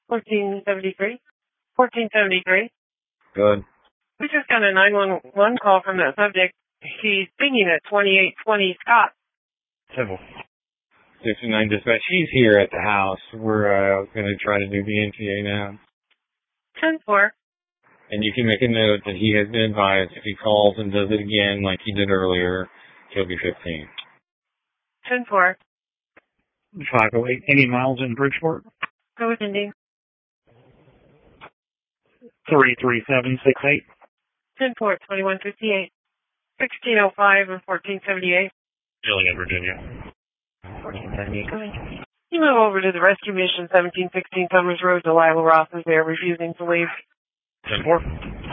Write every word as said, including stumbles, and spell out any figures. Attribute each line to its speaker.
Speaker 1: fourteen seventy-three. fourteen seventy-three.
Speaker 2: Good.
Speaker 1: We just got a nine one one call from that subject. He's singing at twenty-eight twenty Scott.
Speaker 2: Civil. sixty-nine dispatch. She's here at the house. We're uh, going to try to do the N T A now.
Speaker 1: ten four.
Speaker 2: And you can make a note that he has been advised if he calls and does it again like he did earlier, he'll be fifteen.
Speaker 1: ten four.
Speaker 3: five oh eight. Any miles in Bridgeport?
Speaker 1: Go with Indy.
Speaker 3: three three seven six eight.
Speaker 1: ten four, twenty-one fifty-eight. sixteen oh five and fourteen seventy-eight.
Speaker 3: Jillian, Virginia.
Speaker 1: fourteen seventy-eight, go ahead. You move over to the rescue mission, seventeen sixteen Summers Road. Delilah Ross is there, refusing to leave.
Speaker 3: ten four.